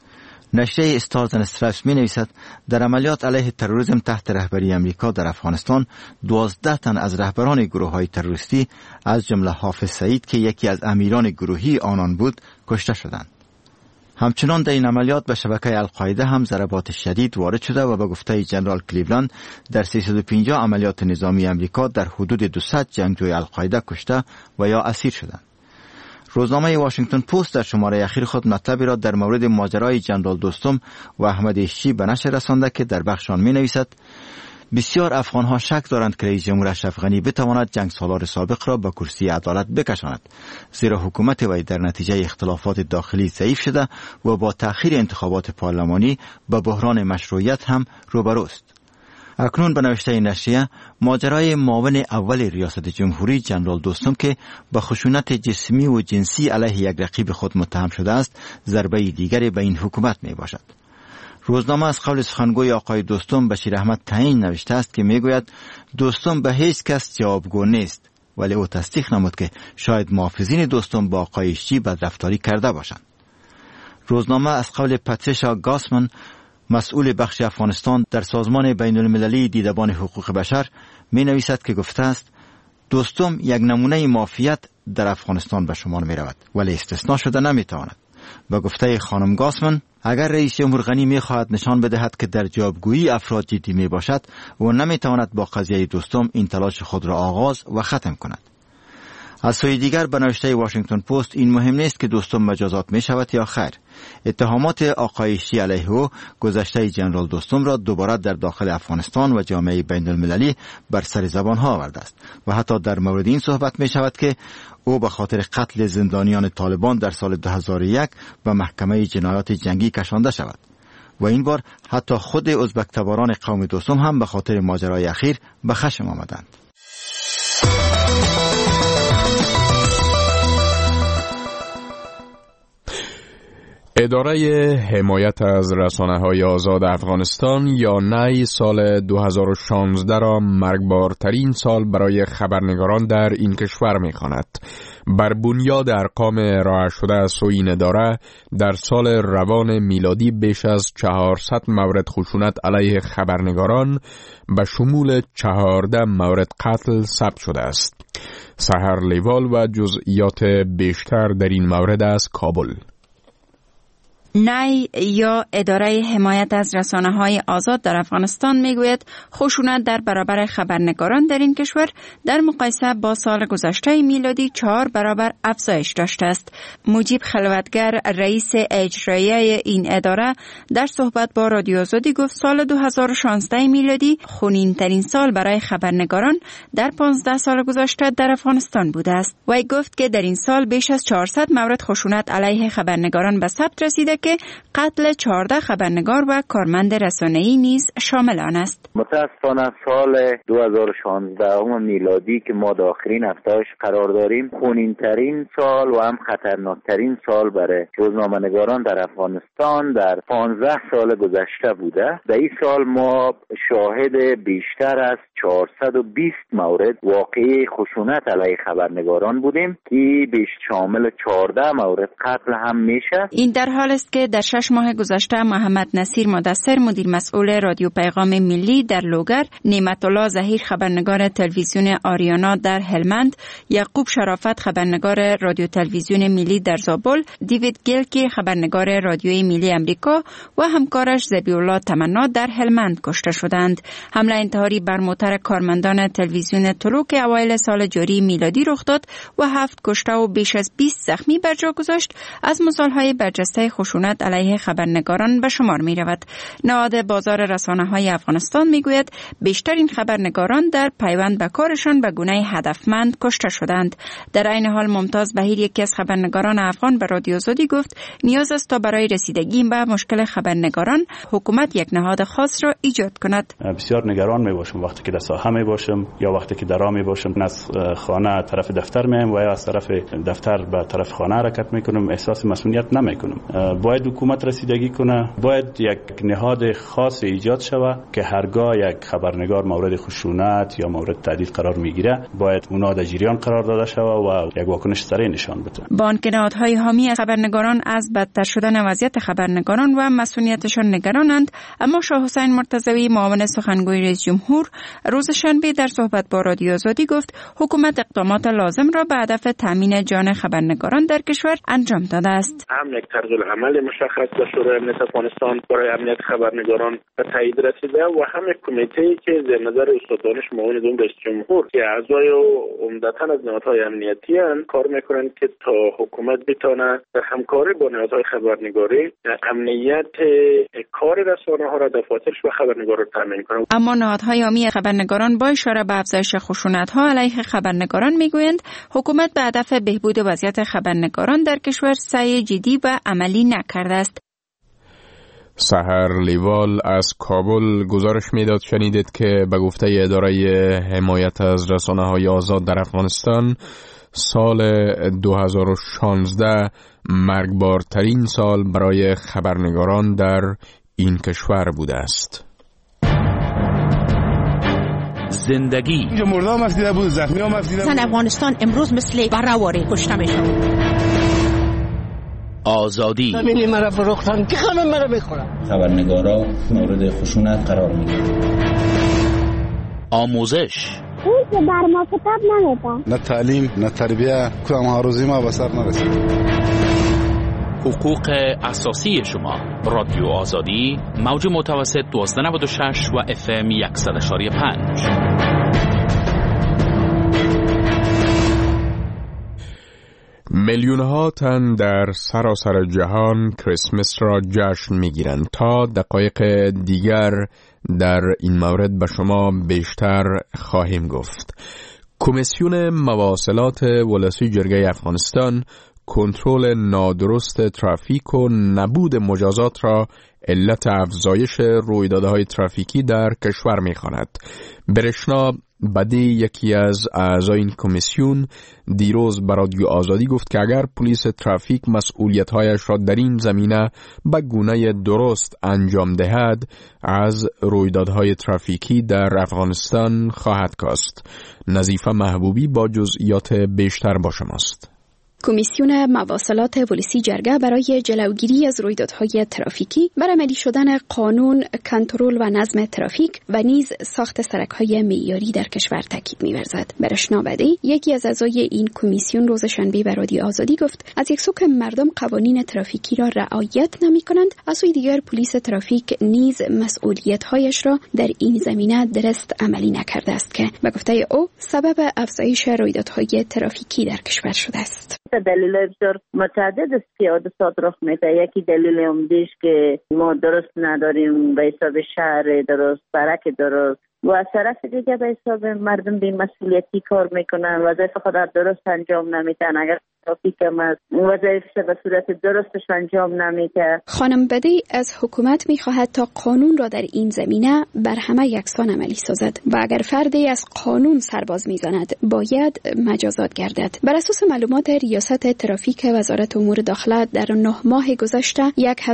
نشریه استارز اند استرایپس می نویسد در عملیات علیه تروریسم تحت رهبری امریکا در افغانستان 12 تن از رهبران گروه های تروریستی از جمله حافظ سعید که یکی از امیران گروهی آنان بود کشته شدند. همچنان در این عملیات به شبکه القاعده هم ضربات شدید وارد شده و به گفته جنرال کلیولند در 350 عملیات نظامی امریکا در حدود 200 جنگجوی القاعده کشته و یا اسیر شدند. روزنامه واشنگتن پست در شماره اخیر خود مطلبی را در مورد ماجرای جنرال دوستم و احمد اشچی به نشر رسانده که در بخش آن می‌نویسد بسیار افغان‌ها شک دارند که رئیس جمهور اشرف غنی بتواند جنگسالار سابق را به کرسی عدالت بکشاند، زیرا حکومت وی در نتیجه اختلافات داخلی ضعیف شده و با تأخیر انتخابات پارلمانی به بحران مشروعیت هم روبروست. اکنون به نوشته نشریه ماجرای معاون اول ریاست جمهوری جنرال دوستم که به خشونت جسمی و جنسی علیه یک رقیب خود متهم شده است ضربه دیگری به این حکومت می باشد. روزنامه از قول سخنگوی آقای دوستم بشیر احمد تعیین نوشته است که میگوید دوستم به هیچ کس جوابگو نیست، ولی او تصدیق نمود که شاید محافظین دوستم با آقای اشچی بدرفتاری کرده باشند. روزنامه از قول پاتریشا گاسمن مسئول بخش افغانستان در سازمان بین المللی دیدبان حقوق بشر می نویسد که گفته است دوستم یک نمونه مافیت در افغانستان به شمار می رود ولی استثناء شده نمی تواند. به گفته خانم گاسمن اگر رئیس جمهور غنی می خواهد نشان بدهد که در جوابگویی افراد جدی می باشد و نمی تواند با قضیه دوستم این تلاش خود را آغاز و ختم کند. از سوی دیگر به نوشته واشنگتن پست این مهم نیست که دوستم مجازات می شود یا خیر. اتهامات آقای اشچی علیه او گذشته جنرال دوستم را دوباره در داخل افغانستان و جامعه بین المللی بر سر زبان ها آورده است و حتی در مورد این صحبت می شود که او به خاطر قتل زندانیان طالبان در سال 2001 به محکمه جنایات جنگی کشانده شود و این بار حتی خود ازبک تباران قوم دوستم هم به خاطر ماجرای اخیر به خشم آمدند. اداره حمایت از رسانه‌های آزاد افغانستان یا نی سال 2016 را مرگبارترین سال برای خبرنگاران در این کشور می‌خواند. بر بنیاد ارقام ارائه شده از سوی این اداره در سال روان میلادی بیش از 400 مورد خشونت علیه خبرنگاران به شمول 14 مورد قتل ثبت شده است. سحر لیوال و جزئیات بیشتر در این مورد از کابل. نی یا اداره حمایت از رسانه‌های آزاد در افغانستان میگوید خشونت در برابر خبرنگاران در این کشور در مقایسه با سال گذشته میلادی 4 برابر افزایش داشته است. مجیب خلوتگر رئیس اجرایی این اداره در صحبت با رادیو آزادی گفت سال 2016 میلادی خونین‌ترین سال برای خبرنگاران در 15 سال گذشته در افغانستان بوده است. وی گفت که در این سال بیش از 400 مورد خشونت علیه خبرنگاران به ثبت رسیده که قتل 14 خبرنگار و کارمند رسانه‌ای نیز شامل آن است. متاسفانه سال 2016 میلادی که ما در آخرین هفته‌اش قرار داریم خونین‌ترین سال و هم خطرناکترین سال برای روزنامه‌نگاران در افغانستان در 15 سال گذشته بوده. در این سال ما شاهد بیشتر از 420 مورد واقعی خشونت علیه خبرنگاران بودیم که بیش شامل 14 مورد قتل هم میشه. این در حال است که در 6 ماه گذشته محمد نصیر مدثر مدیر مسئول رادیو پیغام ملی در لوگر، نعمت الله ظهیر خبرنگار تلویزیون آریانا در هلمند، یعقوب شرافت خبرنگار رادیو تلویزیون ملی در زابل، دیوید گیلکی خبرنگار رادیوی ملی امریکا و همکارش ذبیح‌الله تمنا در هلمند کشته شدند. حمله انتحاری بر موتر کارمندان تلویزیون طلوع که اوایل سال جاری میلادی رخ داد و 7 کشته و بیش از 20 زخمی بر جا گذاشت از مثال‌های برجسته خشونت علیه خبرنگاران به شمار می رود. نهاد بازار رسانه‌های افغانستان می گوید بیشترین خبرنگاران در پیوند به کارشان به گونه هدفمند کشته شدند. در این حال ممتاز بهیر یکی از خبرنگاران افغان به رادیو آزادی گفت نیاز است تا برای رسیدگی به مشکل خبرنگاران حکومت یک نهاد خاص را ایجاد کند. بسیار نگران می باشم وقتی که در ساحه می باشم یا وقتی که در راه می باشم، از خانه طرف دفتر میم و یا از طرف دفتر به طرف خانه حرکت می کنم، احساس مسئولیت نمی کنم. باید حکومت رسیدگی کنه، باید یک نهاد خاص ایجاد شود که هرگاه یک خبرنگار مورد خشونت یا مورد تهدید قرار میگیره باید اونا در جریان قرار داده شود و یک واکنش سریع نشان بده. بانک نهادهای حامی خبرنگاران از بدتر شدن وضعیت خبرنگاران و مسئولیتشان نگرانند، اما شاه حسین مرتضوی معاون سخنگوی رئیس جمهور روز شنبه در صحبت با رادیو آزادی گفت حکومت اقدامات لازم را به هدف تامین جان خبرنگاران در کشور انجام داده است. هم یک طرز العمل مشخص در شورای امنیت افغانستان برای امنیت خبرنگاران به تایید رسیده و هم کمیته‌ای که زیر نظر استاد دانش معاون دوم رئیس جمهور که اعضای عمدتاً از نهادهای امنیتی ان کار میکنند که تا حکومت بتونه در همکاری با نهادهای خبرنگاری امنیت کار رسانه‌ها را دفاترش و خبرنگاران تامین کنند. اما نهادهای حامی خبرنگاران با اشاره به افزایش خشونت‌ها علیه خبرنگاران میگویند حکومت به هدف بهبود وضعیت خبرنگاران در کشور سعی جدی و عملی نکرده است. سحر لیوال از کابل گزارش میداد. شنیدید که به گفته اداره حمایت از رسانه‌های آزاد در افغانستان سال 2016 مرگبارترین سال برای خبرنگاران در این کشور بوده است. زندگی اینجا مرده هم افدیده بود، زخمی هم افدیده بود. افغانستان امروز مثل برآواره کشته میشون. آزادی همینی مرا فروختن که همه مرا میخورن. خبرنگارا مورد خشونت قرار میگیرن. آموزش اون که بر ما کتاب نمیدن، نه تعلیم نه تربیه، کدام ها روزی ما به سر نرسید. حقوق اساسی شما. رادیو آزادی موج متوسط 1296 و FM 100.5. میلیون‌ها تن در سراسر جهان کریسمس را جشن می‌گیرند. تا دقایق دیگر در این مورد به شما بیشتر خواهیم گفت. کمیسیون مواصلات ولسی جرگه افغانستان کنترل نادرست ترافیک و نبود مجازات را علت افزایش رویدادهای ترافیکی در کشور می‌خواند. برشنا بدی، یکی از اعضای این کمیسیون، دیروز به رادیو آزادی گفت که اگر پلیس ترافیک مسئولیت‌هایش را در این زمینه به گونه درست انجام دهد، از رویدادهای ترافیکی در افغانستان خواهد کاست. نظیفه محبوبی با جزئیات بیشتر با شماست. کمیسیون مواصلات ولسی جرگه برای جلوگیری از رویدادهای ترافیکی بر عملی شدن قانون، کنترل و نظم ترافیک و نیز ساخت سرک‌های معیاری در کشور تاکید می‌ورزد. برشنا بدی، یکی از اعضای این کمیسیون، روز شنبه به رادیو آزادی گفت از یک سو که مردم قوانین ترافیکی را رعایت نمی‌کنند، از سوی دیگر پلیس ترافیک نیز مسئولیت‌هایش را در این زمینه درست عملی نکرده است که به گفته او سبب افزایش رویدادهای ترافیکی در کشور شده است. دلیل بسیار متعدد است که حادثات رخ میده. یکی دلیل عمده‌اش که ما درست نداریم به حساب شهر درست، سرک درست، و از طرف دیگه به حساب مردم بی مسئولیتی کار میکنن، وظایف خود درست انجام نمیدن. اگر ترافیک هم از وظایف به صورت درستش انجام نمیده. خانم بدی از حکومت میخواهد تا قانون را در این زمینه بر همه یکسان عملی سازد و اگر فردی از قانون سرباز میزند باید مجازات گردد. بر اساس معلومات ریاست ترافیک وزارت امور داخله در 9 ماه گذشته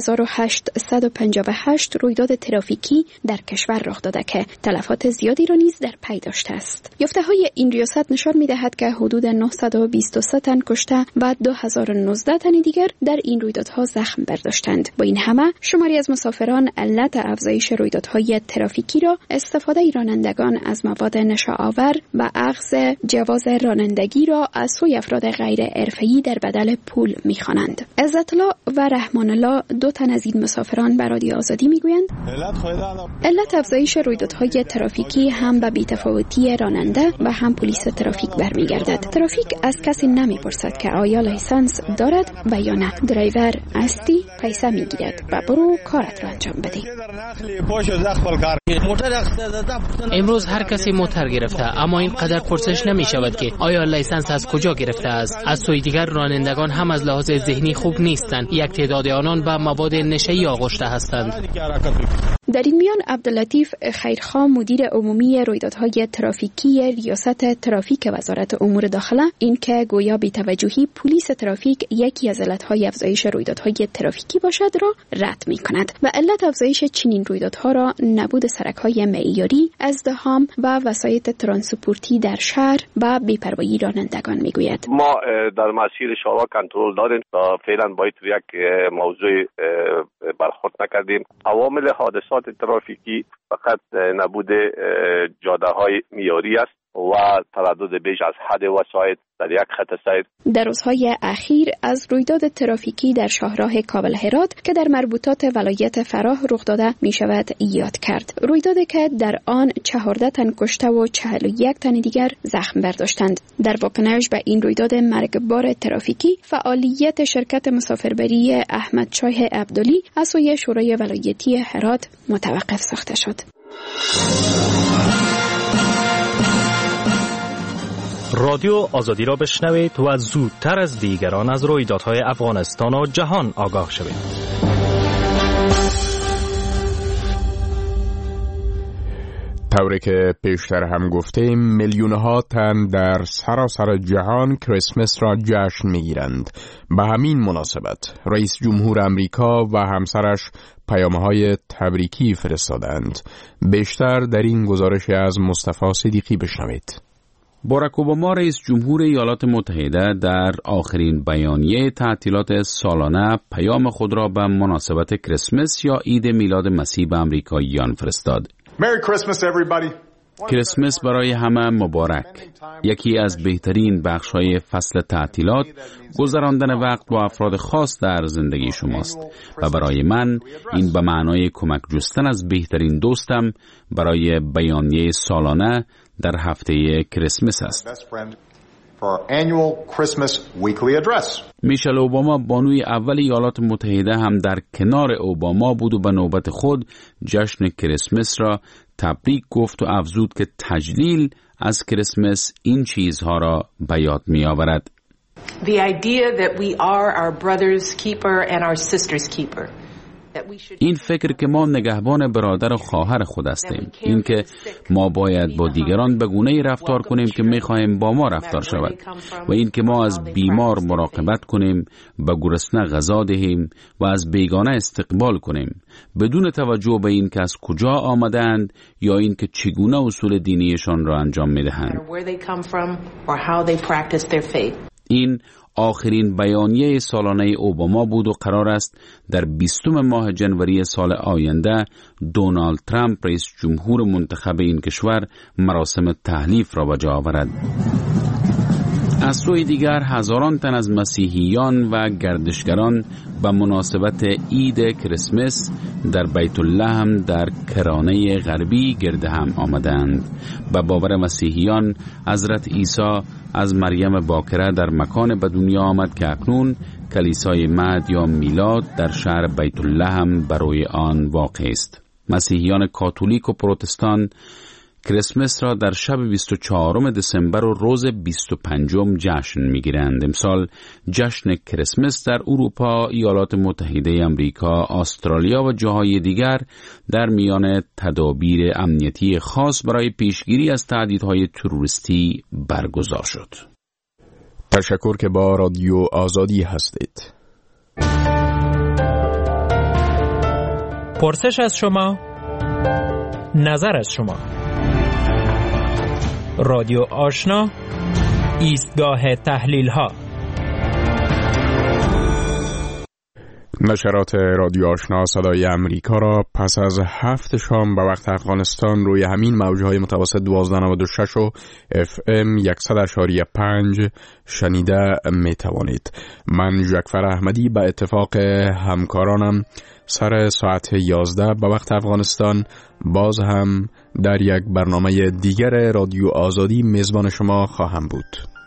1858 رویداد ترافیکی در کشور رخ داده که تلفات زیادی را نیز در پی داشته است. یافته‌های این ریاست نشان می‌دهد که حدود 923 تن کشته و 2019 تن دیگر در این رویدادها زخم برداشتند. با این همه شماری از مسافران علت افزایش رویدادهای ترافیکی را استفاده رانندگان از مواد نشه‌آور و اخذ جواز رانندگی را از سوی افراد غیر حرفه‌ای در بدل پول می‌خوانند. عزت‌الله و رحمان الله، 2 تن از این مسافران به رادیو آزادی می‌گویند علت افزایش رویدادهای ترافیکی هم به بی‌تفاوتی راننده و هم پلیس ترافیک برمیگردد. ترافیک از کسی نمی‌پرسد که آیا لیسانس دارد و یا نه. درایور هستی، پیسه می‌گیرد و برو کارت را انجام بده. امروز هر کسی موتر گرفته، اما این قدر پرسش نمی‌شود که آیا لیسانس از کجا گرفته است. از سوی دیگر رانندگان هم از لحاظ ذهنی خوب نیستند. یک تعداد آنان به مواد نشه‌ای آغشته هستند. در این میان عبداللطیف خیرخواه، مدیر عمومی رویدادهای ترافیکی ریاست ترافیک وزارت امور داخله، این که گویا بی‌توجهی پلیس ترافیک یکی از علتهای افزایش رویدادهای ترافیکی باشد را رد می‌کند و علت افزایش چنین رویدادها را نبود سرک‌های معیاری، ازدحام و وسایط ترانسپورتی در شهر و بی‌پروایی رانندگان می‌گوید. ما در مسیر شارع کنترل داریم و فعلا باید یک موضوع برخورد نکردیم. عوامل حادثات ترافیکی فقط نبود جاده‌های معیاری است و تردد بیش از حد وسایط در یک خط سیر. در روزهای اخیر از رویداد ترافیکی در شاهراه کابل هرات که در مربوطات ولایت فراه رخ داده می شود یاد کرد. رویدادی که در آن 14 تن کشته و 41 تن دیگر زخم برداشتند. در واکنش به این رویداد مرگبار ترافیکی، فعالیت شرکت مسافربری احمد شاه عبدلی از سوی شورای ولایتی هرات متوقف ساخته شد. رادیو آزادی را بشنوید و زودتر از دیگران از رویدادهای افغانستان و جهان آگاه شوید. طوری که پیشتر هم گفتیم، میلیون‌ها تن در سراسر جهان کریسمس را جشن می‌گیرند. به همین مناسبت رئیس جمهور امریکا و همسرش پیام‌های تبریکی فرستادند. بیشتر در این گزارش از مصطفی صدیقی بشنوید. باراک اوباما رئیس جمهور ایالات متحده در آخرین بیانیه تعطیلات سالانه پیام خود را به مناسبت کریسمس یا عید میلاد مسیح به امریکاییان فرستاد. کریسمس برای همه مبارک. یکی از بهترین بخش‌های فصل تعطیلات گذراندن وقت با افراد خاص در زندگی شماست و برای من این به معنای کمک جستن از بهترین دوستم برای بیانیه سالانه در هفته کریسمس است. میشل اوباما، بانوی اول ایالات متحده، هم در کنار اوباما بود و به نوبت خود جشن کریسمس را تبریک گفت و افزود که تجلیل از کریسمس این چیزها را به یاد می آورد. The idea that we are our brother's keeper and our sister's keeper. این فکر که ما نگهبان برادر و خواهر خود هستیم، این که ما باید با دیگران به گونه‌ای رفتار کنیم که می‌خواهیم با ما رفتار شود و این که ما از بیمار مراقبت کنیم، به گرسنه غذا دهیم و از بیگانه استقبال کنیم بدون توجه به این که از کجا آمدند یا این که چگونه اصول دینیشان را انجام می‌دهند. این آخرین بیانیه سالانه اوباما بود و قرار است در 20 ماه جنوری سال آینده دونالد ترامپ رئیس جمهور منتخب این کشور مراسم تحلیف را به جا آورد. از سوی دیگر هزاران تن از مسیحیان و گردشگران به مناسبت عید کریسمس در بیت لحم در کرانه غربی گرد هم آمدند. به باور مسیحیان حضرت عیسی از مریم باکره در مکان به دنیا آمد که اکنون کلیسای مهد یا میلاد در شهر بیت لحم برای آن واقع است. مسیحیان کاتولیک و پروتستان کریسمس را در شب 24 دسامبر و روز 25 جشن می‌گیرند. امسال جشن کریسمس در اروپا، ایالات متحده آمریکا، استرالیا و جاهای دیگر در میان تدابیر امنیتی خاص برای پیشگیری از تهدیدهای تروریستی برگزار شد. تشکر که با رادیو آزادی هستید. پرسش از شما، نظر از شما. رادیو آشنا، ایستگاه تحلیل ها. نشرات رادیو آشنا صدای امریکا را پس از 7 شام به وقت افغانستان روی همین موجهای متوسط 1296 و FM 100.5 شنیده می توانید. من جعفر احمدی به اتفاق همکارانم سر ساعت 11 به وقت افغانستان باز هم در یک برنامه دیگر رادیو آزادی میزبان شما خواهم بود.